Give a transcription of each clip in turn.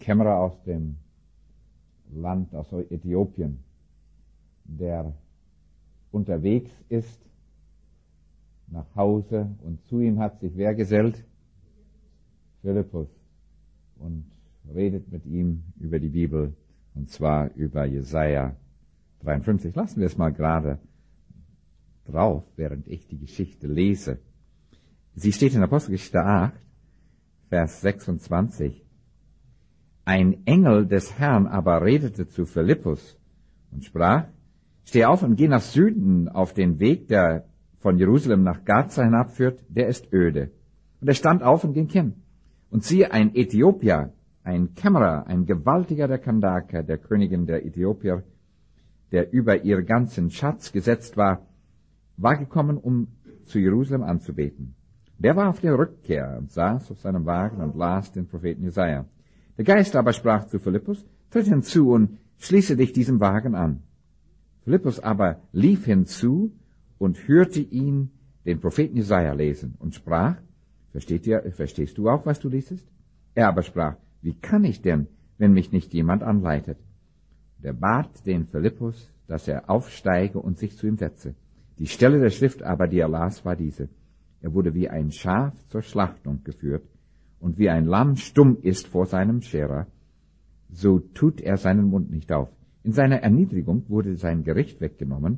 Kämmerer aus dem Land, aus Äthiopien, der unterwegs ist nach Hause, und zu ihm hat sich wer gesellt? Philippus, und redet mit ihm über die Bibel, und zwar über Jesaja 53. Lassen wir es mal gerade drauf, während ich die Geschichte lese. Sie steht in Apostelgeschichte 8, Vers 26. Ein Engel des Herrn aber redete zu Philippus und sprach: Steh auf und geh nach Süden auf den Weg, der von Jerusalem nach Gaza hinabführt, der ist öde. Und er stand auf und ging hin. Und siehe, ein Äthiopier, ein Kämmerer, ein Gewaltiger der Kandake, der Königin der Äthiopier, der über ihr ganzen Schatz gesetzt war, war gekommen, um zu Jerusalem anzubeten. Der war auf der Rückkehr und saß auf seinem Wagen und las den Propheten Jesaja. Der Geist aber sprach zu Philippus: Tritt hinzu und schließe dich diesem Wagen an. Philippus aber lief hinzu und hörte ihn den Propheten Jesaja lesen und sprach: Verstehst du auch, was du liest? Er aber sprach: Wie kann ich denn, wenn mich nicht jemand anleitet? Und er bat den Philippus, dass er aufsteige und sich zu ihm setze. Die Stelle der Schrift aber, die er las, war diese: Er wurde wie ein Schaf zur Schlachtung geführt, und wie ein Lamm stumm ist vor seinem Scherer, so tut er seinen Mund nicht auf. In seiner Erniedrigung wurde sein Gericht weggenommen.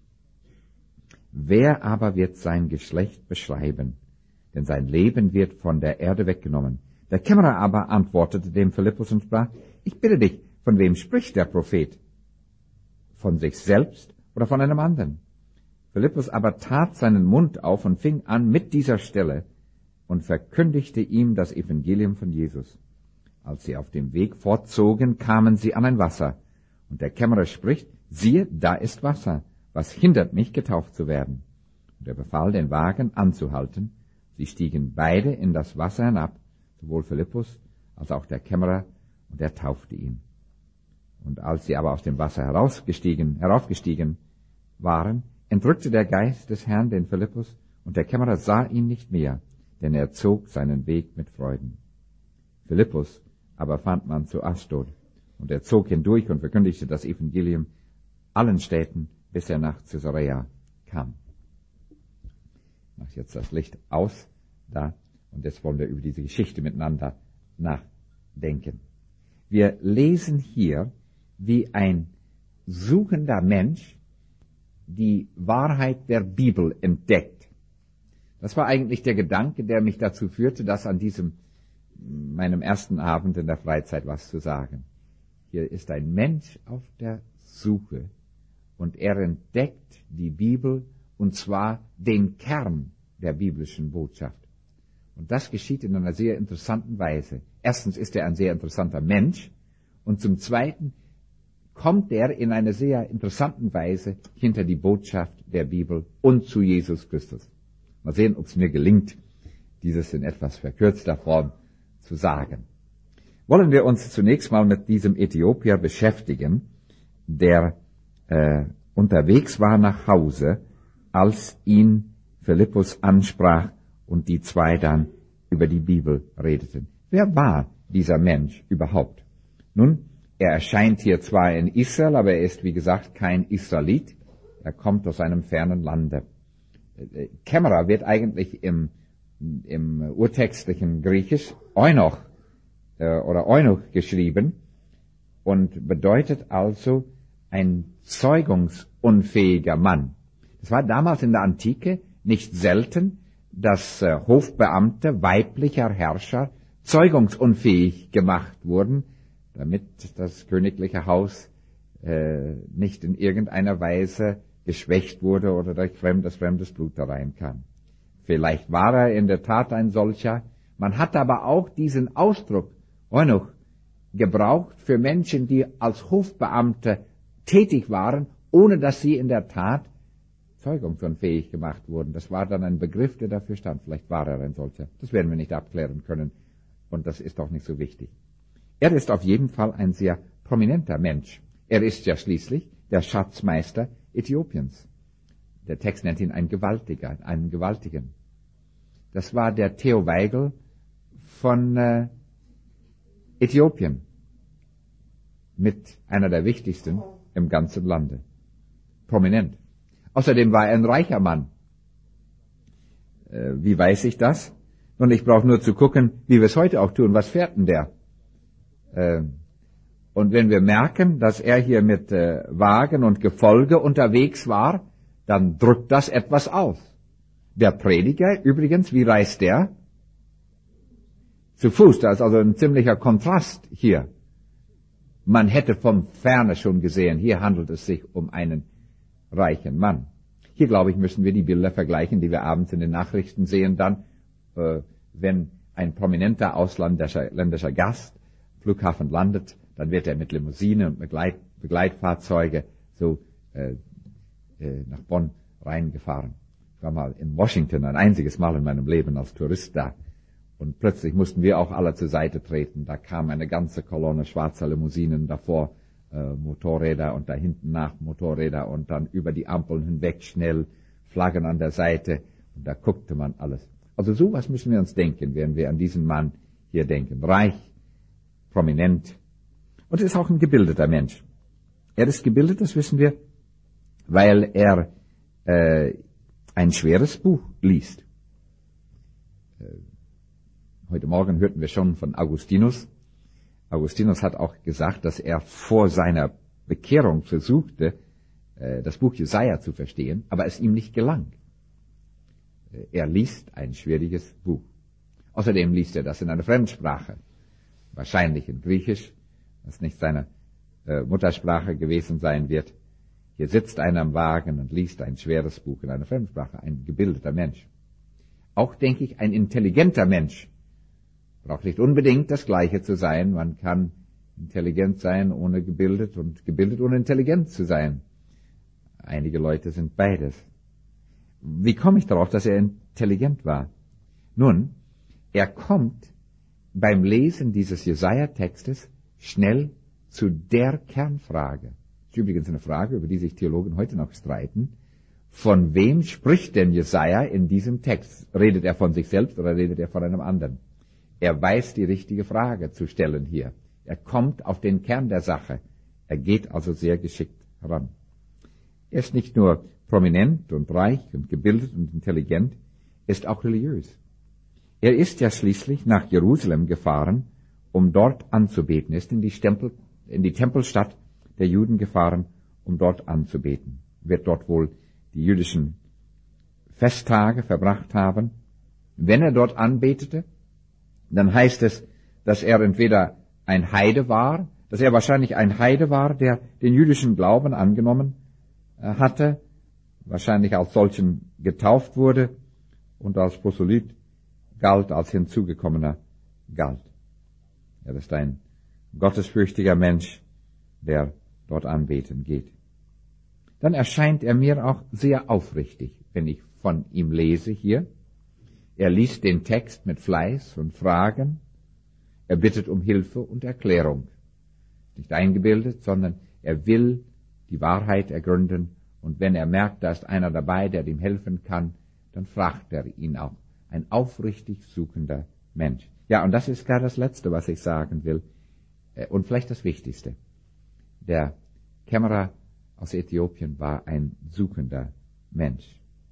Wer aber wird sein Geschlecht beschreiben? Denn sein Leben wird von der Erde weggenommen. Der Kämmerer aber antwortete dem Philippus und sprach: Ich bitte dich, von wem spricht der Prophet? Von sich selbst oder von einem anderen? Philippus aber tat seinen Mund auf und fing an mit dieser Stelle und verkündigte ihm das Evangelium von Jesus. Als sie auf dem Weg fortzogen, kamen sie an ein Wasser. Und der Kämmerer spricht: Siehe, da ist Wasser. Was hindert mich, getauft zu werden? Und er befahl, den Wagen anzuhalten. Sie stiegen beide in das Wasser hinab, sowohl Philippus als auch der Kämmerer, und er taufte ihn. Und als sie aber aus dem Wasser heraufgestiegen waren, entrückte der Geist des Herrn den Philippus, und der Kämmerer sah ihn nicht mehr, denn er zog seinen Weg mit Freuden. Philippus aber fand man zu Asdod, und er zog hindurch und verkündigte das Evangelium allen Städten, bis er nach Caesarea kam. Ich mache jetzt das Licht aus da, und jetzt wollen wir über diese Geschichte miteinander nachdenken. Wir lesen hier, wie ein suchender Mensch die Wahrheit der Bibel entdeckt. Das war eigentlich der Gedanke, der mich dazu führte, das an meinem ersten Abend in der Freizeit was zu sagen. Hier ist ein Mensch auf der Suche, und er entdeckt die Bibel, und zwar den Kern der biblischen Botschaft. Und das geschieht in einer sehr interessanten Weise. Erstens ist er ein sehr interessanter Mensch, und zum Zweiten kommt er in einer sehr interessanten Weise hinter die Botschaft der Bibel und zu Jesus Christus. Mal sehen, ob es mir gelingt, dieses in etwas verkürzter Form zu sagen. Wollen wir uns zunächst mal mit diesem Äthiopier beschäftigen, der unterwegs war nach Hause, als ihn Philippus ansprach und die zwei dann über die Bibel redeten. Wer war dieser Mensch überhaupt? Nun, er erscheint hier zwar in Israel, aber er ist, wie gesagt, kein Israelit. Er kommt aus einem fernen Lande. Kämmerer wird eigentlich im urtextlichen Griechisch Eunuch oder Eunuch geschrieben und bedeutet also ein zeugungsunfähiger Mann. Es war damals in der Antike nicht selten, dass Hofbeamte weiblicher Herrscher zeugungsunfähig gemacht wurden, damit das königliche Haus nicht in irgendeiner Weise geschwächt wurde oder durch fremdes Blut da reinkam. Vielleicht war er in der Tat ein solcher. Man hat aber auch diesen Ausdruck Eunuch gebraucht für Menschen, die als Hofbeamte tätig waren, ohne dass sie in der Tat zeugungsunfähig gemacht wurden. Das war dann ein Begriff, der dafür stand. Vielleicht war er ein solcher. Das werden wir nicht abklären können. Und das ist auch nicht so wichtig. Er ist auf jeden Fall ein sehr prominenter Mensch. Er ist ja schließlich der Schatzmeister Äthiopiens. Der Text nennt ihn einen Gewaltigen. Das war der Theo Weigel von Äthiopien. mit einer der wichtigsten im ganzen Lande. Prominent. Außerdem war er ein reicher Mann. Wie weiß ich das? Nun, ich brauche nur zu gucken, wie wir es heute auch tun. Was fährt denn der? Und wenn wir merken, dass er hier mit Wagen und Gefolge unterwegs war, dann drückt das etwas aus. Der Prediger, übrigens, wie reist der? Zu Fuß, da ist also ein ziemlicher Kontrast hier. Man hätte von Ferne schon gesehen, hier handelt es sich um einen reichen Mann. Hier, glaube ich, müssen wir die Bilder vergleichen, die wir abends in den Nachrichten sehen dann, wenn ein prominenter ausländischer Gast am Flughafen landet, dann wird er mit Limousine und Begleitfahrzeuge so nach Bonn reingefahren. Ich war mal in Washington, ein einziges Mal in meinem Leben als Tourist da. Und plötzlich mussten wir auch alle zur Seite treten. Da kam eine ganze Kolonne schwarzer Limousinen, davor Motorräder und da hinten nach Motorräder und dann über die Ampeln hinweg schnell Flaggen an der Seite. Und da guckte man alles. Also sowas müssen wir uns denken, während wir an diesen Mann hier denken. Reich, prominent und ist auch ein gebildeter Mensch. Er ist gebildet, das wissen wir, weil er ein schweres Buch liest. Heute Morgen hörten wir schon von Augustinus. Augustinus hat auch gesagt, dass er vor seiner Bekehrung versuchte, das Buch Jesaja zu verstehen, aber es ihm nicht gelang. Er liest ein schwieriges Buch. Außerdem liest er das in einer Fremdsprache, wahrscheinlich in Griechisch, was nicht seine Muttersprache gewesen sein wird. Hier sitzt einer am Wagen und liest ein schweres Buch in einer Fremdsprache, ein gebildeter Mensch. Auch, denke ich, ein intelligenter Mensch. Braucht nicht unbedingt das Gleiche zu sein. Man kann intelligent sein, ohne gebildet und gebildet, ohne intelligent zu sein. Einige Leute sind beides. Wie komme ich darauf, dass er intelligent war? Nun, er kommt beim Lesen dieses Jesaja-Textes schnell zu der Kernfrage. Das ist übrigens eine Frage, über die sich Theologen heute noch streiten. Von wem spricht denn Jesaja in diesem Text? Redet er von sich selbst oder redet er von einem anderen? Er weiß die richtige Frage zu stellen hier. Er kommt auf den Kern der Sache. Er geht also sehr geschickt heran. Er ist nicht nur prominent und reich und gebildet und intelligent, er ist auch religiös. Er ist ja schließlich nach Jerusalem gefahren, um dort anzubeten. Er ist in die Tempelstadt der Juden gefahren, um dort anzubeten. Wird dort wohl die jüdischen Festtage verbracht haben. Wenn er dort anbetete, dann heißt es, dass er entweder ein Heide war, dass er wahrscheinlich ein Heide war, der den jüdischen Glauben angenommen hatte, wahrscheinlich als solchen getauft wurde und als Proselyt galt, als hinzugekommener galt. Er ist ein gottesfürchtiger Mensch, der dort anbeten geht. Dann erscheint er mir auch sehr aufrichtig, wenn ich von ihm lese hier. Er liest den Text mit Fleiß und Fragen. Er bittet um Hilfe und Erklärung. Nicht eingebildet, sondern er will die Wahrheit ergründen. Und wenn er merkt, da ist einer dabei, der ihm helfen kann, dann fragt er ihn auch. Ein aufrichtig suchender Mensch. Ja, und das ist gar das Letzte, was ich sagen will. Und vielleicht das Wichtigste. Der Kämmerer aus Äthiopien war ein suchender Mensch.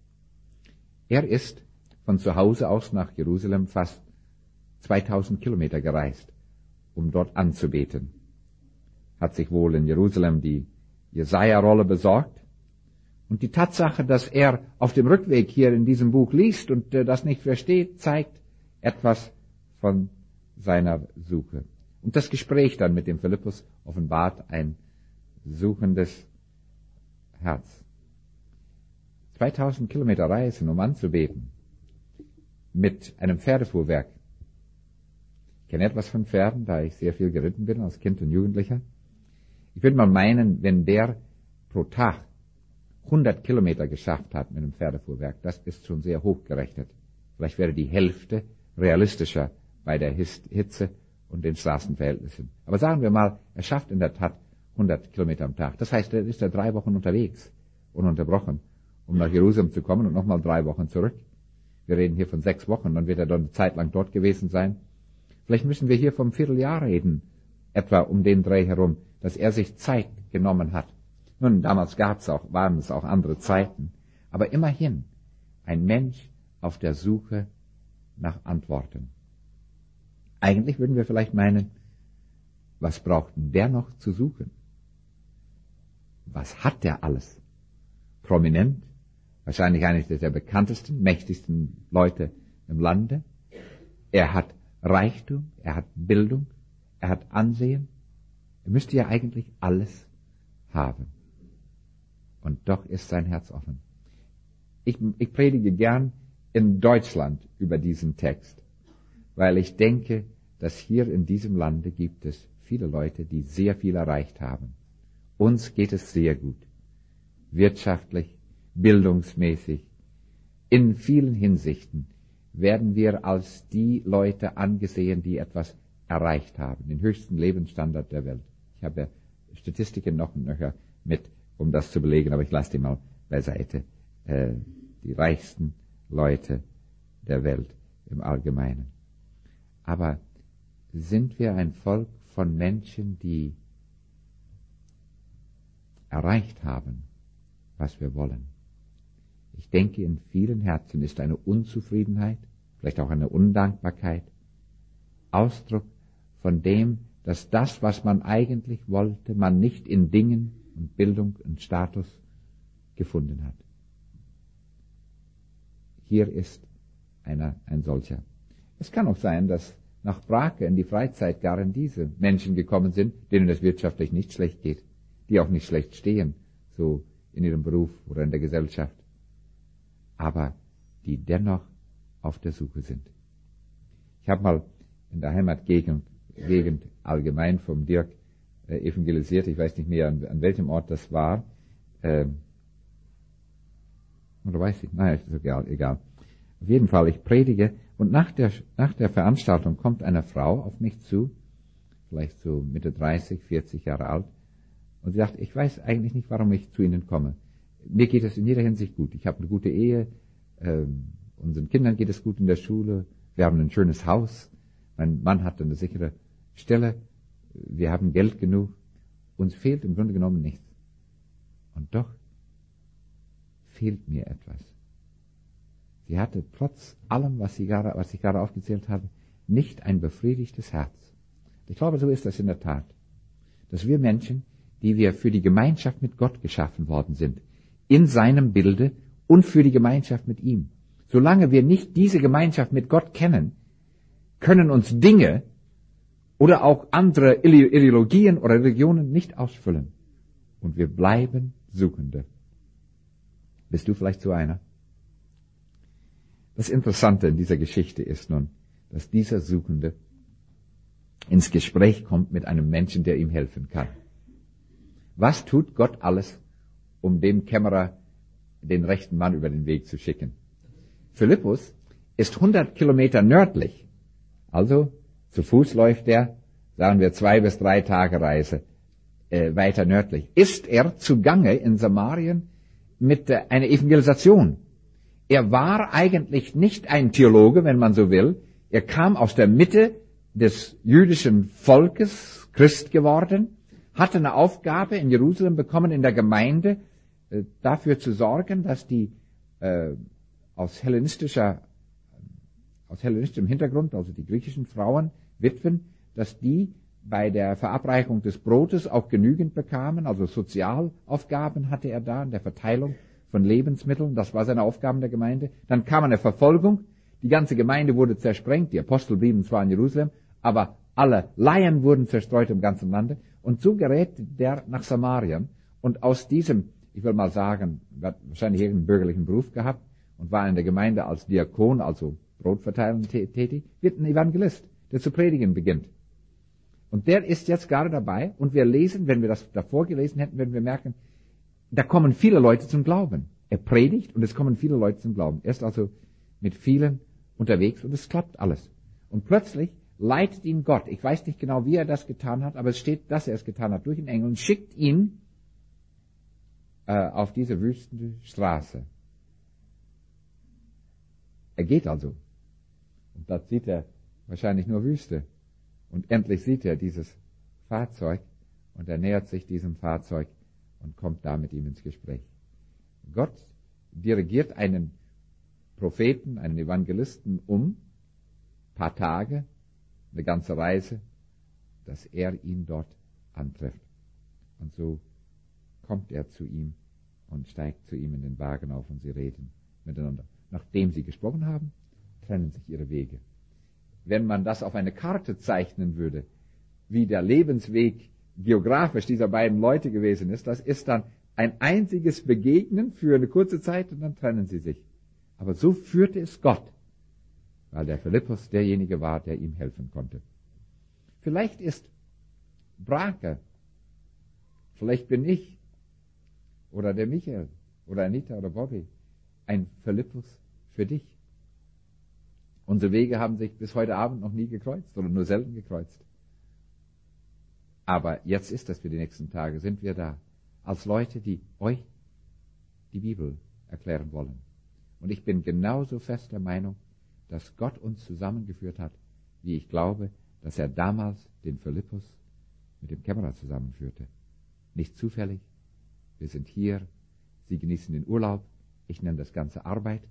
Er ist von zu Hause aus nach Jerusalem fast 2000 Kilometer gereist, um dort anzubeten. Hat sich wohl in Jerusalem die Jesaja-Rolle besorgt. Und die Tatsache, dass er auf dem Rückweg hier in diesem Buch liest und das nicht versteht, zeigt etwas von seiner Suche. Und das Gespräch dann mit dem Philippus offenbart ein suchendes Herz. 2000 Kilometer reisen, um anzubeten, mit einem Pferdefuhrwerk. Ich kenne etwas von Pferden, da ich sehr viel geritten bin als Kind und Jugendlicher. Ich würde mal meinen, wenn der pro Tag 100 Kilometer geschafft hat mit einem Pferdefuhrwerk, das ist schon sehr hoch gerechnet. Vielleicht wäre die Hälfte realistischer bei der Hitze und den Straßenverhältnissen. Aber sagen wir mal, er schafft in der Tat 100 Kilometer am Tag. Das heißt, er ist 3 Wochen unterwegs, ununterbrochen, um nach Jerusalem zu kommen und nochmal 3 Wochen zurück. Wir reden hier von 6 Wochen, dann wird er dann eine Zeit lang dort gewesen sein. Vielleicht müssen wir hier vom Vierteljahr reden, etwa um den Dreh herum, dass er sich Zeit genommen hat. Nun, damals waren es auch andere Zeiten, aber immerhin ein Mensch auf der Suche nach Antworten. Eigentlich würden wir vielleicht meinen, was braucht denn der noch zu suchen? Was hat der alles? Prominent, wahrscheinlich eines der bekanntesten, mächtigsten Leute im Lande. Er hat Reichtum, er hat Bildung, er hat Ansehen. Er müsste ja eigentlich alles haben. Und doch ist sein Herz offen. Ich predige gern in Deutschland über diesen Text, weil ich denke, dass hier in diesem Lande gibt es viele Leute, die sehr viel erreicht haben. Uns geht es sehr gut. Wirtschaftlich, bildungsmäßig, in vielen Hinsichten werden wir als die Leute angesehen, die etwas erreicht haben, den höchsten Lebensstandard der Welt. Ich habe Statistiken noch mit, um das zu belegen, aber ich lasse die mal beiseite. Die reichsten Leute der Welt im Allgemeinen. Aber sind wir ein Volk von Menschen, die erreicht haben, was wir wollen? Ich denke, in vielen Herzen ist eine Unzufriedenheit, vielleicht auch eine Undankbarkeit, Ausdruck von dem, dass das, was man eigentlich wollte, man nicht in Dingen und Bildung und Status gefunden hat. Hier ist ein solcher. Es kann auch sein, dass nach Brake in die Freizeitgaren diese Menschen gekommen sind, denen es wirtschaftlich nicht schlecht geht, die auch nicht schlecht stehen, so in ihrem Beruf oder in der Gesellschaft, aber die dennoch auf der Suche sind. Ich habe mal in der Heimatgegend allgemein vom Dirk evangelisiert, ich weiß nicht mehr an welchem Ort das war, oder weiß ich, nein, ist egal. Auf jeden Fall, ich predige und nach der Veranstaltung kommt eine Frau auf mich zu, vielleicht so Mitte 30, 40 Jahre alt, und sie sagt, ich weiß eigentlich nicht, warum ich zu Ihnen komme. Mir geht es in jeder Hinsicht gut. Ich habe eine gute Ehe, unseren Kindern geht es gut in der Schule, wir haben ein schönes Haus, mein Mann hat eine sichere Stelle, wir haben Geld genug, uns fehlt im Grunde genommen nichts. Und doch fehlt mir etwas. Sie hatte trotz allem, was ich gerade aufgezählt habe, nicht ein befriedigtes Herz. Ich glaube, so ist das in der Tat, dass wir Menschen, die wir für die Gemeinschaft mit Gott geschaffen worden sind, in seinem Bilde und für die Gemeinschaft mit ihm. Solange wir nicht diese Gemeinschaft mit Gott kennen, können uns Dinge oder auch andere Ideologien oder Religionen nicht ausfüllen. Und wir bleiben Suchende. Bist du vielleicht so einer? Das Interessante in dieser Geschichte ist nun, dass dieser Suchende ins Gespräch kommt mit einem Menschen, der ihm helfen kann. Was tut Gott alles, um dem Kämmerer den rechten Mann über den Weg zu schicken? Philippus ist 100 Kilometer nördlich. Also zu Fuß läuft er, sagen wir 2 bis 3 Tage Reise weiter nördlich. Ist er zugange in Samarien mit einer Evangelisation? Er war eigentlich nicht ein Theologe, wenn man so will. Er kam aus der Mitte des jüdischen Volkes, Christ geworden, hatte eine Aufgabe in Jerusalem bekommen, in der Gemeinde, dafür zu sorgen, dass die aus hellenistischem Hintergrund, also die griechischen Frauen, Witwen, dass die bei der Verabreichung des Brotes auch genügend bekamen, also Sozialaufgaben hatte er da in der Verteilung von Lebensmitteln, das war seine Aufgabe in der Gemeinde. Dann kam eine Verfolgung, die ganze Gemeinde wurde zersprengt, die Apostel blieben zwar in Jerusalem, aber alle Laien wurden zerstreut im ganzen Lande. Und so gerät der nach Samarien und aus diesem, ich will mal sagen, hat wahrscheinlich irgendeinen bürgerlichen Beruf gehabt und war in der Gemeinde als Diakon, also Brotverteilen tätig, wird ein Evangelist, der zu predigen beginnt. Und der ist jetzt gerade dabei und wir lesen, wenn wir das davor gelesen hätten, würden wir merken, da kommen viele Leute zum Glauben. Er predigt und es kommen viele Leute zum Glauben. Er ist also mit vielen unterwegs und es klappt alles. Und plötzlich leitet ihn Gott. Ich weiß nicht genau, wie er das getan hat, aber es steht, dass er es getan hat durch den Engel und schickt ihn auf diese wüste Straße. Er geht also. Und dort sieht er wahrscheinlich nur Wüste. Und endlich sieht er dieses Fahrzeug und er nähert sich diesem Fahrzeug und kommt da mit ihm ins Gespräch. Gott dirigiert einen Propheten, einen Evangelisten paar Tage, eine ganze Reise, dass er ihn dort antrifft. Und so kommt er zu ihm und steigt zu ihm in den Wagen auf und sie reden miteinander. Nachdem sie gesprochen haben, trennen sich ihre Wege. Wenn man das auf eine Karte zeichnen würde, wie der Lebensweg geografisch dieser beiden Leute gewesen ist, das ist dann ein einziges Begegnen für eine kurze Zeit und dann trennen sie sich. Aber so führte es Gott, weil der Philippus derjenige war, der ihm helfen konnte. Vielleicht ist Brake, vielleicht bin ich oder der Michael oder Anita oder Bobby ein Philippus für dich. Unsere Wege haben sich bis heute Abend noch nie gekreuzt oder nur selten gekreuzt. Aber jetzt ist das für die nächsten Tage, sind wir da, als Leute, die euch die Bibel erklären wollen. Und ich bin genauso fest der Meinung, dass Gott uns zusammengeführt hat, wie ich glaube, dass er damals den Philippus mit dem Kämmerer zusammenführte. Nicht zufällig. Wir sind hier, sie genießen den Urlaub, ich nenne das Ganze Arbeit.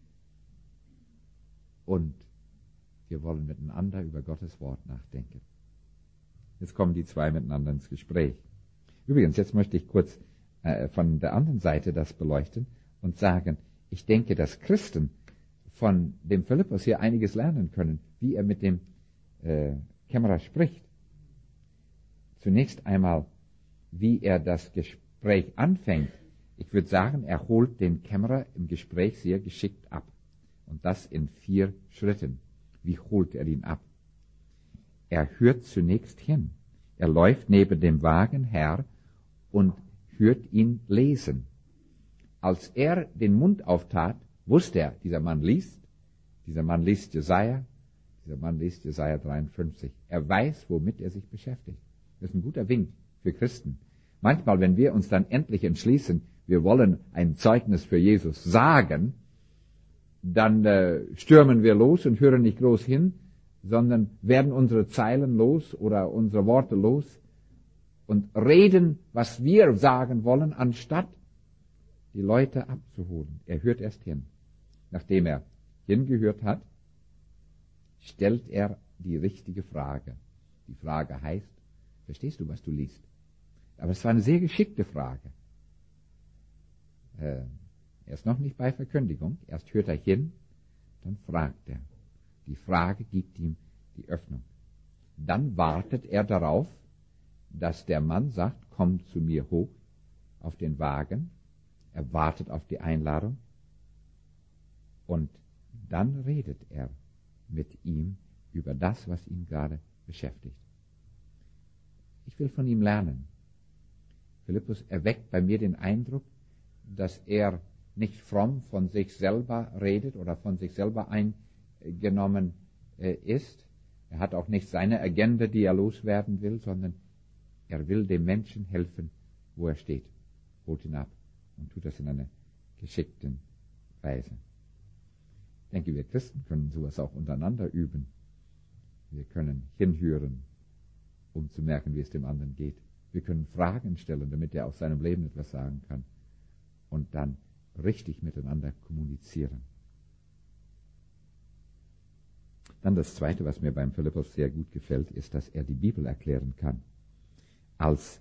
Und wir wollen miteinander über Gottes Wort nachdenken. Jetzt kommen die zwei miteinander ins Gespräch. Übrigens, jetzt möchte ich kurz von der anderen Seite das beleuchten und sagen, ich denke, dass Christen von dem Philippus hier einiges lernen können, wie er mit dem Kämmerer spricht. Zunächst einmal, wie er das Gespräch anfängt. Ich würde sagen, er holt den Kämmerer im Gespräch sehr geschickt ab. Und das in 4 Schritten. Wie holt er ihn ab? Er hört zunächst hin. Er läuft neben dem Wagen her und hört ihn lesen. Als er den Mund auftat, wusste er, dieser Mann liest Jesaja, dieser Mann liest Jesaja 53. Er weiß, womit er sich beschäftigt. Das ist ein guter Wink für Christen. Manchmal, wenn wir uns dann endlich entschließen, wir wollen ein Zeugnis für Jesus sagen, dann stürmen wir los und hören nicht groß hin, sondern werden unsere Zeilen los oder unsere Worte los und reden, was wir sagen wollen, anstatt die Leute abzuholen. Er hört erst hin. Nachdem er hingehört hat, stellt er die richtige Frage. Die Frage heißt, verstehst du, was du liest? Aber es war eine sehr geschickte Frage. Er ist noch nicht bei Verkündigung, erst hört er hin, dann fragt er. Die Frage gibt ihm die Öffnung. Dann wartet er darauf, dass der Mann sagt, komm zu mir hoch auf den Wagen. Er wartet auf die Einladung und dann redet er mit ihm über das, was ihn gerade beschäftigt. Ich will von ihm lernen. Philippus erweckt bei mir den Eindruck, dass er nicht fromm von sich selber redet oder von sich selber eingenommen ist. Er hat auch nicht seine Agenda, die er loswerden will, sondern er will dem Menschen helfen, wo er steht. Holt ihn ab und tut das in einer geschickten Weise. Ich denke, wir Christen können sowas auch untereinander üben. Wir können hinhören, um zu merken, wie es dem anderen geht. Wir können Fragen stellen, damit er aus seinem Leben etwas sagen kann. Und dann richtig miteinander kommunizieren. Dann das Zweite, was mir beim Philippus sehr gut gefällt, ist, dass er die Bibel erklären kann. Als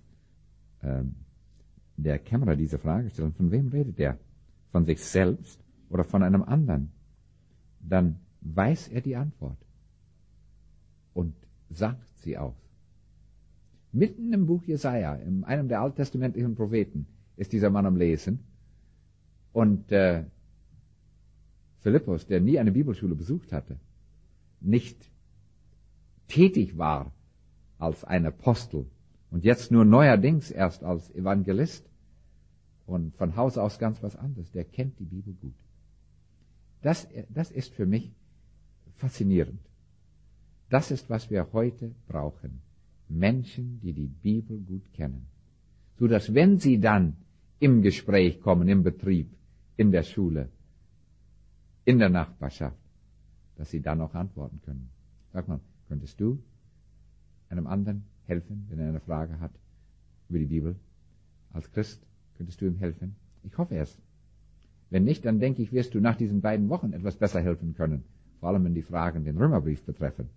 der Kämmerer diese Frage stellt, von wem redet er? Von sich selbst oder von einem anderen? Dann weiß er die Antwort und sagt sie aus. Mitten im Buch Jesaja, in einem der alttestamentlichen Propheten, ist dieser Mann am Lesen. Und Philippus, der nie eine Bibelschule besucht hatte, nicht tätig war als ein Apostel und jetzt nur neuerdings erst als Evangelist und von Haus aus ganz was anderes, der kennt die Bibel gut. Das ist für mich faszinierend. Das ist, was wir heute brauchen. Menschen, die die Bibel gut kennen. So dass wenn sie dann im Gespräch kommen, im Betrieb, in der Schule, in der Nachbarschaft, dass sie dann auch antworten können. Sag mal, könntest du einem anderen helfen, wenn er eine Frage hat über die Bibel? Als Christ könntest du ihm helfen? Ich hoffe es. Wenn nicht, dann denke ich, wirst du nach diesen beiden Wochen etwas besser helfen können. Vor allem, wenn die Fragen den Römerbrief betreffen.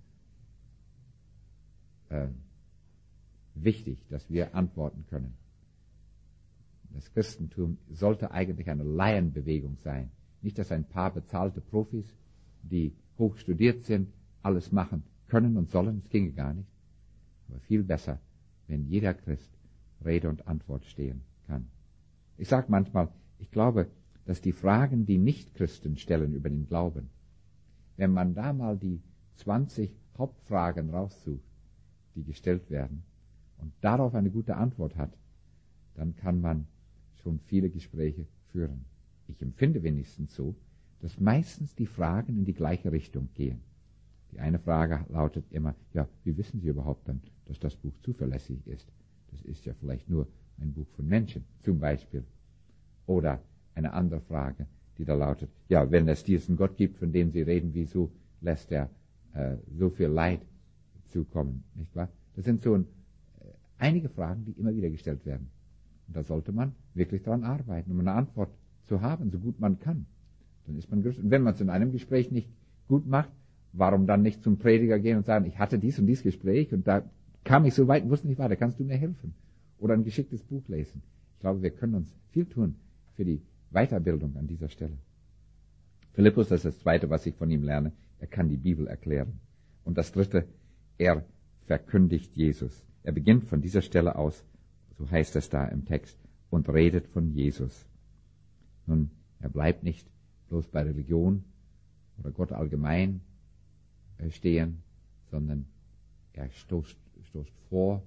Wichtig, dass wir antworten können. Das Christentum sollte eigentlich eine Laienbewegung sein. Nicht, dass ein paar bezahlte Profis, die hoch studiert sind, alles machen können und sollen. Es ginge gar nicht. Aber viel besser, wenn jeder Christ Rede und Antwort stehen kann. Ich sage manchmal, ich glaube, dass die Fragen, die Nichtchristen stellen über den Glauben, wenn man da mal die 20 Hauptfragen raussucht, die gestellt werden, und darauf eine gute Antwort hat, dann kann man schon viele Gespräche führen. Ich empfinde wenigstens so, dass meistens die Fragen in die gleiche Richtung gehen. Die eine Frage lautet immer, ja, wie wissen Sie überhaupt dann, dass das Buch zuverlässig ist? Das ist ja vielleicht nur ein Buch von Menschen, zum Beispiel. Oder eine andere Frage, die da lautet, ja, wenn es diesen Gott gibt, von dem Sie reden, wieso lässt er so viel Leid zukommen, nicht wahr? Das sind so einige Fragen, die immer wieder gestellt werden. Und da sollte man wirklich daran arbeiten, um eine Antwort zu haben, so gut man kann. Dann ist man gerüstet. Und wenn man es in einem Gespräch nicht gut macht, warum dann nicht zum Prediger gehen und sagen, ich hatte dies und dies Gespräch und da kam ich so weit und wusste nicht weiter, kannst du mir helfen? Oder ein geschicktes Buch lesen. Ich glaube, wir können uns viel tun für die Weiterbildung an dieser Stelle. Philippus, das ist das Zweite, was ich von ihm lerne, er kann die Bibel erklären. Und das Dritte, er verkündigt Jesus. Er beginnt von dieser Stelle aus, so heißt es da im Text, und redet von Jesus. Nun, er bleibt nicht bloß bei Religion oder Gott allgemein stehen, sondern er stößt vor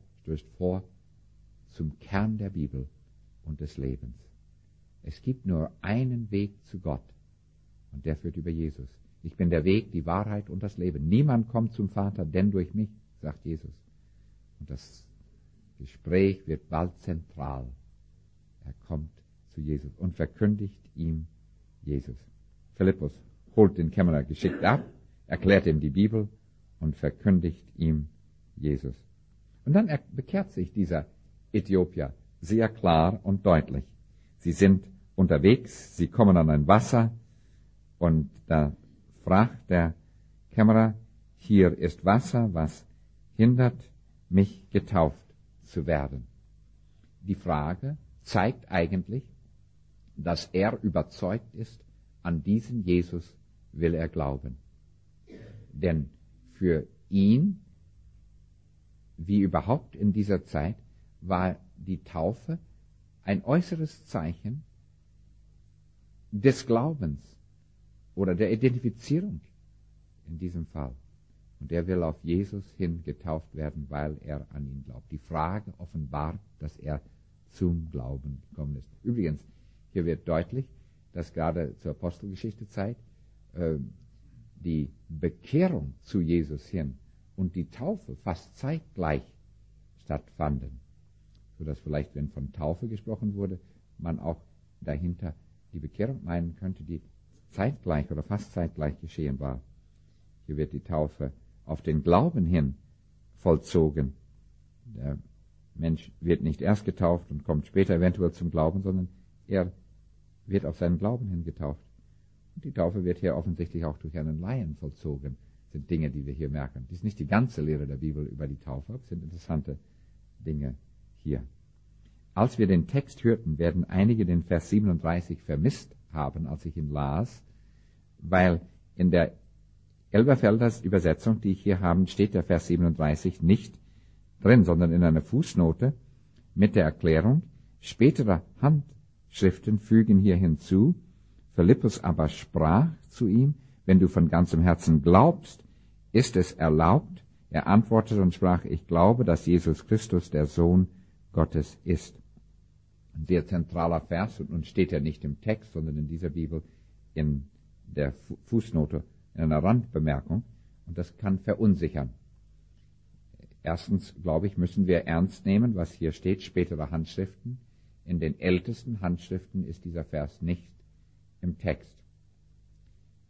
zum Kern der Bibel und des Lebens. Es gibt nur einen Weg zu Gott und der führt über Jesus. Ich bin der Weg, die Wahrheit und das Leben. Niemand kommt zum Vater, denn durch mich, sagt Jesus. Und das Gespräch wird bald zentral. Er kommt zu Jesus und verkündigt ihm Jesus. Philippus holt den Kämmerer geschickt ab, erklärt ihm die Bibel und verkündigt ihm Jesus. Und dann bekehrt sich dieser Äthiopier sehr klar und deutlich. Sie sind unterwegs, sie kommen an ein Wasser und da fragt der Kämmerer, hier ist Wasser, was hindert mich getauft zu werden? Die Frage zeigt eigentlich, dass er überzeugt ist, an diesen Jesus will er glauben. Denn für ihn, wie überhaupt in dieser Zeit, war die Taufe ein äußeres Zeichen des Glaubens oder der Identifizierung in diesem Fall. Und er will auf Jesus hin getauft werden, weil er an ihn glaubt. Die Frage offenbart, dass er zum Glauben gekommen ist. Übrigens, hier wird deutlich, dass gerade zur Apostelgeschichtezeit die Bekehrung zu Jesus hin und die Taufe fast zeitgleich stattfanden. Sodass vielleicht, wenn von Taufe gesprochen wurde, man auch dahinter die Bekehrung meinen könnte, die zeitgleich oder fast zeitgleich geschehen war. Hier wird die Taufe auf den Glauben hin vollzogen. Der Mensch wird nicht erst getauft und kommt später eventuell zum Glauben, sondern er wird auf seinen Glauben hin getauft. Und die Taufe wird hier offensichtlich auch durch einen Laien vollzogen. Das sind Dinge, die wir hier merken. Das ist nicht die ganze Lehre der Bibel über die Taufe, das sind interessante Dinge hier. Als wir den Text hörten, werden einige den Vers 37 vermisst haben, als ich ihn las, weil in der Elberfelders Übersetzung, die ich hier habe, steht der Vers 37 nicht drin, sondern in einer Fußnote mit der Erklärung, spätere Handschriften fügen hier hinzu, Philippus aber sprach zu ihm, wenn du von ganzem Herzen glaubst, ist es erlaubt. Er antwortete und sprach, ich glaube, dass Jesus Christus der Sohn Gottes ist. Ein sehr zentraler Vers und steht ja nicht im Text, sondern in dieser Bibel in der Fußnote, in einer Randbemerkung. Und das kann verunsichern. Erstens, glaube ich, müssen wir ernst nehmen, was hier steht, spätere Handschriften. In den ältesten Handschriften ist dieser Vers nicht im Text.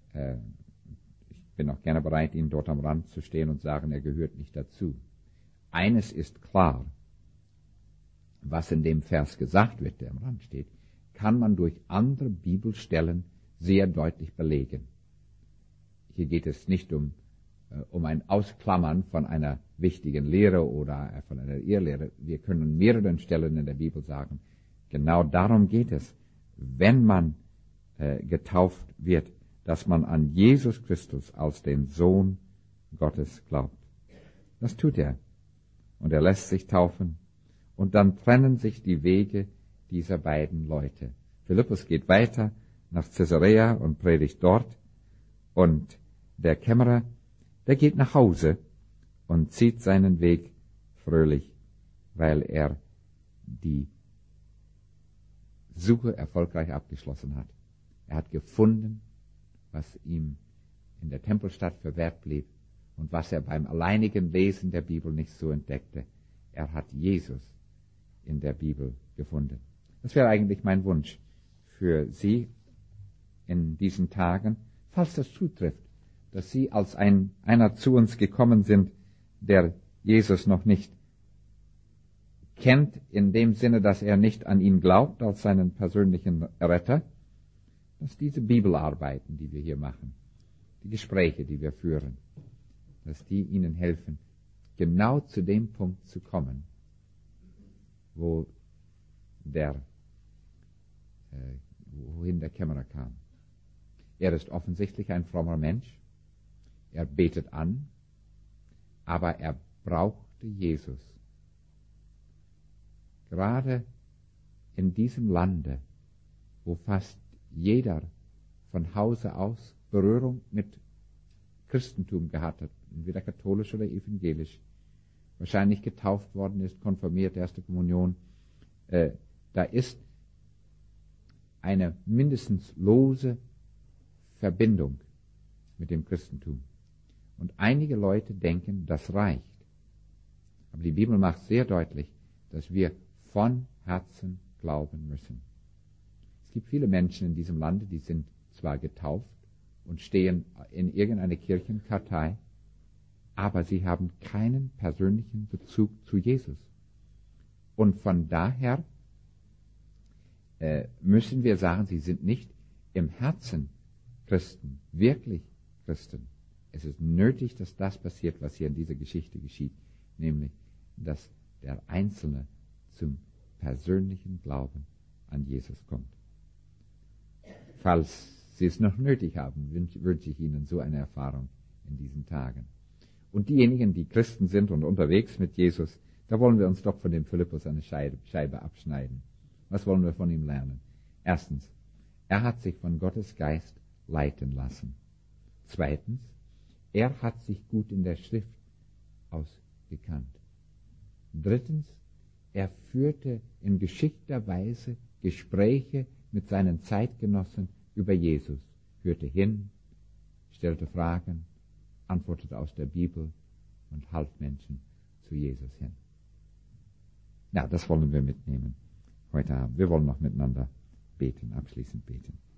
Ich bin auch gerne bereit, Ihnen dort am Rand zu stehen und sagen, er gehört nicht dazu. eines ist klar, was in dem Vers gesagt wird, der im Rand steht, kann man durch andere Bibelstellen sehr deutlich belegen. Hier geht es nicht um ein Ausklammern von einer wichtigen Lehre oder von einer Irrlehre. Wir können an mehreren Stellen in der Bibel sagen, genau darum geht es, wenn man getauft wird, dass man an Jesus Christus als den Sohn Gottes glaubt. Das tut er. Und er lässt sich taufen. Und dann trennen sich die Wege dieser beiden Leute. Philippus geht weiter nach Caesarea und predigt dort. Und der Kämmerer, der geht nach Hause und zieht seinen Weg fröhlich, weil er die Suche erfolgreich abgeschlossen hat. Er hat gefunden, was ihm in der Tempelstadt verwehrt blieb und was er beim alleinigen Lesen der Bibel nicht so entdeckte. Er hat Jesus in der Bibel gefunden. Das wäre eigentlich mein Wunsch für Sie in diesen Tagen, falls das zutrifft, dass Sie als einer zu uns gekommen sind, der Jesus noch nicht kennt, in dem Sinne, dass er nicht an ihn glaubt als seinen persönlichen Retter, dass diese Bibelarbeiten, die wir hier machen, die Gespräche, die wir führen, dass die Ihnen helfen, genau zu dem Punkt zu kommen, wohin der Kämmerer kam. Er ist offensichtlich ein frommer Mensch. Er betet an, aber er brauchte Jesus. Gerade in diesem Lande, wo fast jeder von Hause aus Berührung mit Christentum gehabt hat, entweder katholisch oder evangelisch, wahrscheinlich getauft worden ist, konfirmiert, erste Kommunion, da ist eine mindestens lose Verbindung mit dem Christentum. Und einige Leute denken, das reicht. Aber die Bibel macht sehr deutlich, dass wir von Herzen glauben müssen. Es gibt viele Menschen in diesem Lande, die sind zwar getauft und stehen in irgendeiner Kirchenkartei, aber sie haben keinen persönlichen Bezug zu Jesus. Und von daher müssen wir sagen, sie sind nicht im Herzen Christen, wirklich Christen. Es ist nötig, dass das passiert, was hier in dieser Geschichte geschieht, nämlich, dass der Einzelne zum persönlichen Glauben an Jesus kommt. Falls Sie es noch nötig haben, wünsche ich Ihnen so eine Erfahrung in diesen Tagen. Und diejenigen, die Christen sind und unterwegs mit Jesus, da wollen wir uns doch von dem Philippus eine Scheibe abschneiden. Was wollen wir von ihm lernen? Erstens, er hat sich von Gottes Geist leiten lassen. Zweitens, er hat sich gut in der Schrift ausgekannt. Drittens, er führte in geschickter Weise Gespräche mit seinen Zeitgenossen über Jesus, hörte hin, stellte Fragen, antwortete aus der Bibel und half Menschen zu Jesus hin. Ja, das wollen wir mitnehmen heute Abend. Wir wollen noch miteinander beten, abschließend beten.